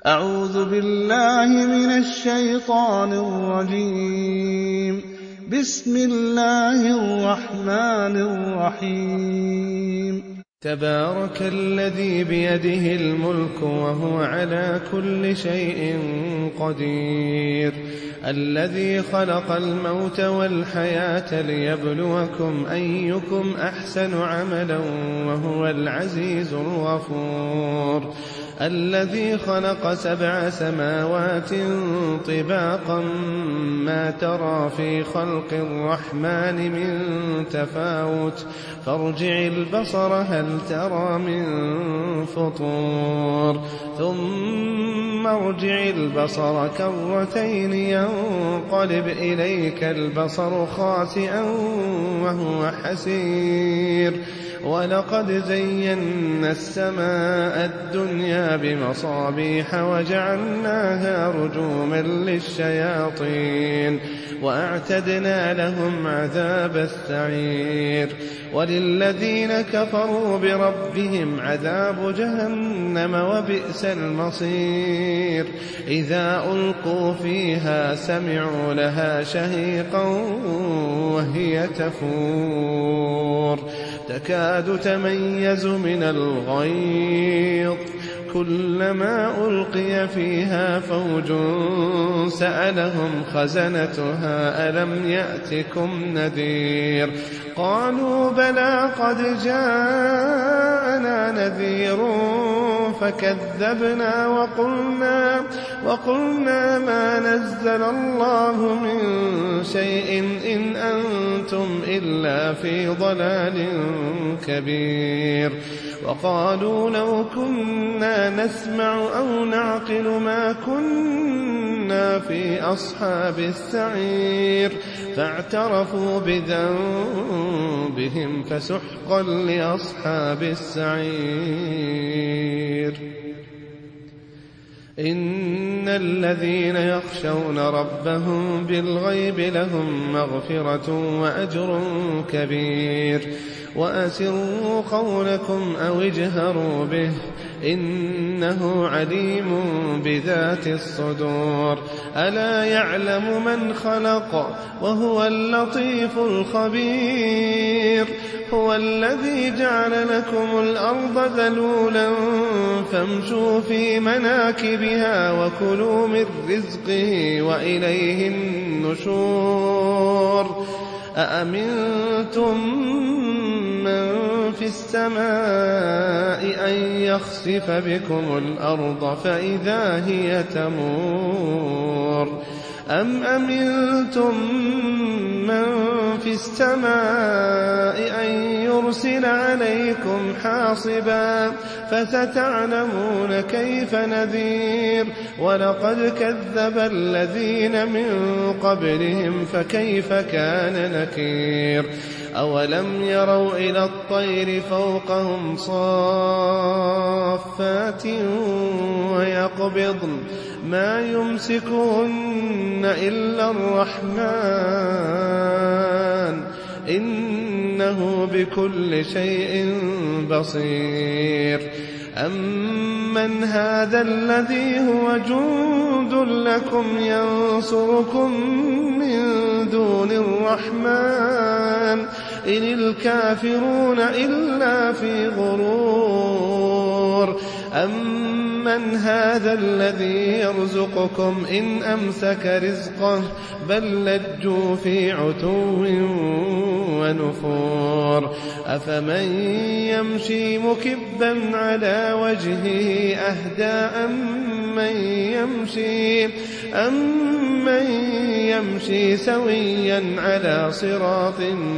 أعوذ بالله من الشيطان الرجيم. بسم الله الرحمن الرحيم. تبارك الذي بيده الملك وهو على كل شيء قدير، الذي خلق الموت والحياة ليبلوكم أيكم أحسن عملا وهو العزيز الغفور، الذي خلق 7 سماوات طباقا ما ترى في خلق الرحمن من تفاوت، فارجع البصر هل ترى من فطور، ثم ارجع البصر كرتين ينقلب إليك البصر خاسئا وهو حسير، ولقد زينا السماء الدنيا بمصابيح وجعلناها رجوما للشياطين وأعتدنا لهم عذاب السعير، وللذين كفروا بربهم عذاب جهنم وبئس المصير، إذا ألقوا فيها سمعوا لها شهيقا وهي تفور، تكاد تميز من الغيظ، كلما ألقي فيها فوج سألهم خزنتها ألم يأتكم نذير، قالوا بلى قد جاءنا نذير فكذبنا وقلنا ما نزل الله من شيء إن أنتم إلا في ضلال كبير، وقالوا لو كنا نسمع أو نعقل ما كنا في أصحاب السعير، فاعترفوا بذنبهم فسحقا لأصحاب السعير. إن الذين يخشون ربهم بالغيب لهم مغفرة وأجر كبير، وأسروا قولكم أو اجهروا به إنه عليم بذات الصدور، ألا يعلم من خلق وهو اللطيف الخبير، هو الذي جعل لكم الأرض ذلولا فامشوا في مناكبها وكلوا من رزقه وإليه النشور، أأمنتم من في السماء أن يخسف بكم الأرض فإذا هي تمور، أم أمنتم من في السماء أن يرسل عليكم حاصبا فستعلمون كيف نذير، ولقد كذب الذين من قبلهم فكيف كان نكير، أولم يروا إلى الطير فوقهم صافات ويقبضن ما يمسكهن إلا الرحمن إنه بكل شيء بصير، أمن هذا الذي هو جند لكم ينصركم من دون الرحمن إن الكافرون إلا في غرور، أمن هذا الذي يرزقكم إن أمسك رزقه بل لجوا في عتو ونفور، أفمن يمشي مكبا على وجهه أهدى أمن يمشي سويا على صراط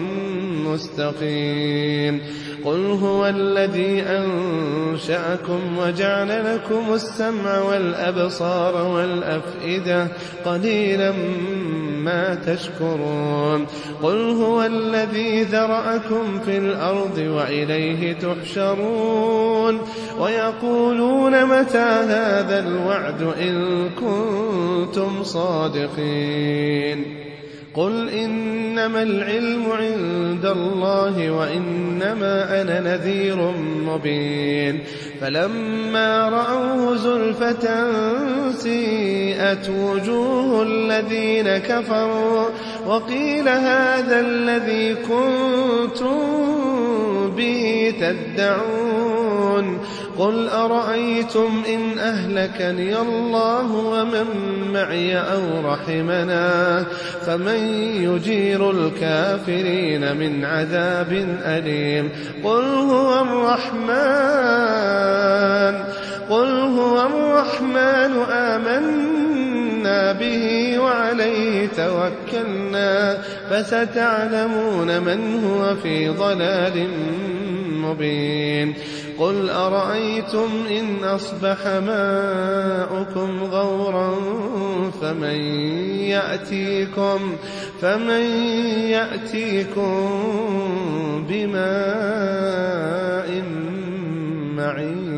مستقيم، قل هو الذي أنشأكم وجعل لكم السمع والأبصار والأفئدة قليلا ما تشكرون، قل هو الذي ذرأكم في الأرض وإليه تحشرون، ويقولون متى هذا الوعد إن كنتم صادقين، قل إنما العلم عند الله وإنما أنا نذير مبين فلما رأوه زلفة سيئت وجوه الذين كفروا وقيل هذا الذي كنتم به تدعون قل أرأيتم إن أهلكني الله ومن معي أو رحمنا فمن يجير الكافرين من عذاب أليم قل هو الرحمن آمنا به وعليه توكلنا فستعلمون من هو في ضلال مبين قل أرأيتم إن أصبح ماؤكم غورا فمن يأتيكم بماء معين